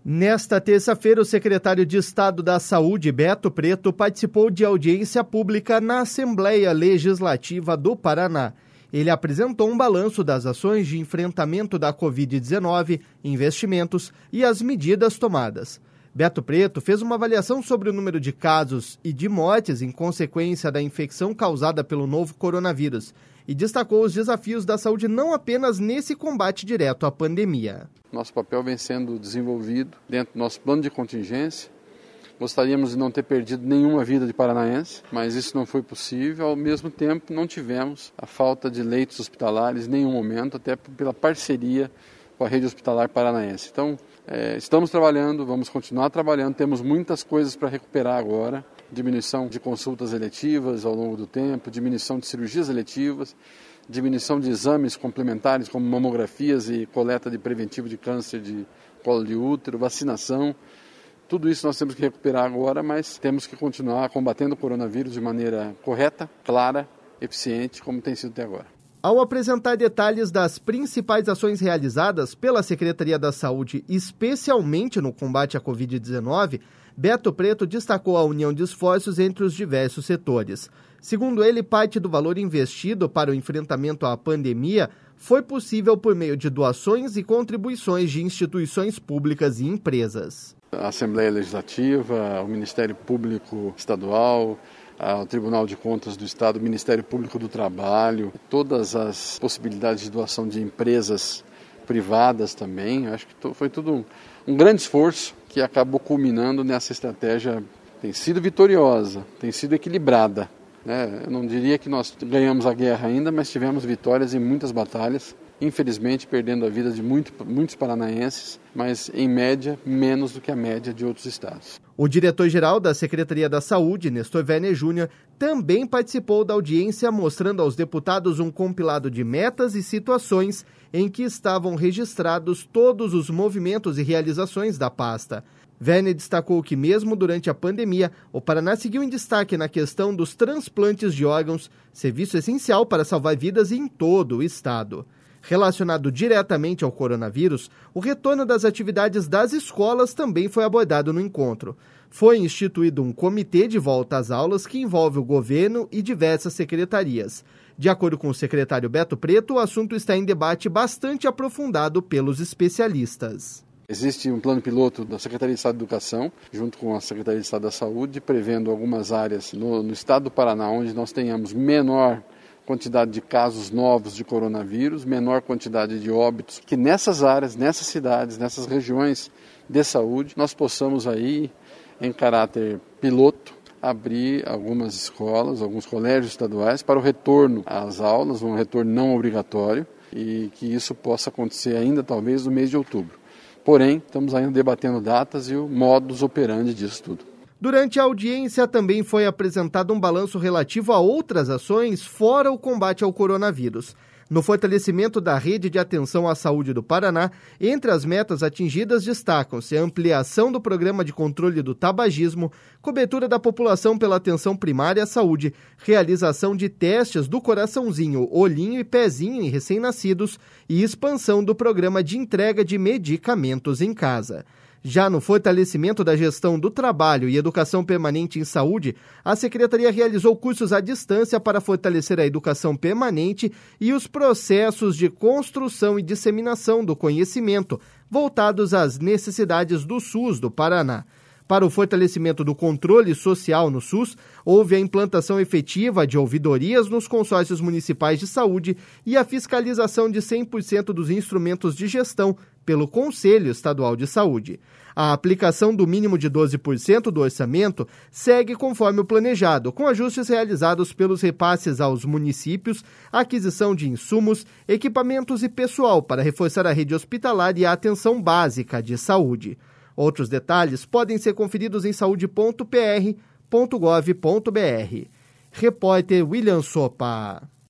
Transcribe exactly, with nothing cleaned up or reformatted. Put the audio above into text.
Nesta terça-feira, o secretário de Estado da Saúde, Beto Preto, participou de audiência pública na Assembleia Legislativa do Paraná. Ele apresentou um balanço das ações de enfrentamento da covid dezenove, investimentos e as medidas tomadas. Beto Preto fez uma avaliação sobre o número de casos e de mortes em consequência da infecção causada pelo novo coronavírus e destacou os desafios da saúde não apenas nesse combate direto à pandemia. Nosso papel vem sendo desenvolvido dentro do nosso plano de contingência. Gostaríamos de não ter perdido nenhuma vida de paranaense, mas isso não foi possível. Ao mesmo tempo, não tivemos a falta de leitos hospitalares em nenhum momento, até pela parceria com a rede hospitalar paranaense. Então, é, estamos trabalhando, vamos continuar trabalhando, temos muitas coisas para recuperar agora. Diminuição de consultas eletivas ao longo do tempo, diminuição de cirurgias eletivas, diminuição de exames complementares como mamografias e coleta de preventivo de câncer de colo de útero, vacinação. Tudo isso nós temos que recuperar agora, mas temos que continuar combatendo o coronavírus de maneira correta, clara, eficiente, como tem sido até agora. Ao apresentar detalhes das principais ações realizadas pela Secretaria da Saúde, especialmente no combate à covid dezenove, Beto Preto destacou a união de esforços entre os diversos setores. Segundo ele, parte do valor investido para o enfrentamento à pandemia foi possível por meio de doações e contribuições de instituições públicas e empresas. A Assembleia Legislativa, o Ministério Público Estadual, o Tribunal de Contas do Estado, o Ministério Público do Trabalho, todas as possibilidades de doação de empresas privadas também. Acho que foi tudo um, um grande esforço que acabou culminando nessa estratégia. Tem sido vitoriosa, tem sido equilibrada. Né? Eu não diria que nós ganhamos a guerra ainda, mas tivemos vitórias em muitas batalhas. Infelizmente, perdendo a vida de muito, muitos paranaenses, mas, em média, menos do que a média de outros estados. O diretor-geral da Secretaria da Saúde, Nestor Werner Júnior, também participou da audiência, mostrando aos deputados um compilado de metas e situações em que estavam registrados todos os movimentos e realizações da pasta. Werner destacou que, mesmo durante a pandemia, o Paraná seguiu em destaque na questão dos transplantes de órgãos, serviço essencial para salvar vidas em todo o estado. Relacionado diretamente ao coronavírus, o retorno das atividades das escolas também foi abordado no encontro. Foi instituído um comitê de volta às aulas que envolve o governo e diversas secretarias. De acordo com o secretário Beto Preto, o assunto está em debate bastante aprofundado pelos especialistas. Existe um plano piloto da Secretaria de Estado de Educação, junto com a Secretaria de Estado da Saúde, prevendo algumas áreas no, no estado do Paraná, onde nós tenhamos menor quantidade de casos novos de coronavírus, menor quantidade de óbitos, que nessas áreas, nessas cidades, nessas regiões de saúde, nós possamos aí, em caráter piloto, abrir algumas escolas, alguns colégios estaduais para o retorno às aulas, um retorno não obrigatório, e que isso possa acontecer ainda talvez no mês de outubro. Porém, estamos ainda debatendo datas e o modus operandi disso tudo. Durante a audiência também foi apresentado um balanço relativo a outras ações fora o combate ao coronavírus. No fortalecimento da rede de atenção à saúde do Paraná, entre as metas atingidas destacam-se a ampliação do programa de controle do tabagismo, cobertura da população pela atenção primária à saúde, realização de testes do coraçãozinho, olhinho e pezinho em recém-nascidos e expansão do programa de entrega de medicamentos em casa. Já no fortalecimento da gestão do trabalho e educação permanente em saúde, a Secretaria realizou cursos à distância para fortalecer a educação permanente e os processos de construção e disseminação do conhecimento, voltados às necessidades do SUS do Paraná. Para o fortalecimento do controle social no SUS, houve a implantação efetiva de ouvidorias nos consórcios municipais de saúde e a fiscalização de cem por cento dos instrumentos de gestão pelo Conselho Estadual de Saúde. A aplicação do mínimo de doze por cento do orçamento segue conforme o planejado, com ajustes realizados pelos repasses aos municípios, aquisição de insumos, equipamentos e pessoal para reforçar a rede hospitalar e a atenção básica de saúde. Outros detalhes podem ser conferidos em saúde ponto p r ponto gov ponto b r. Repórter William Sopa.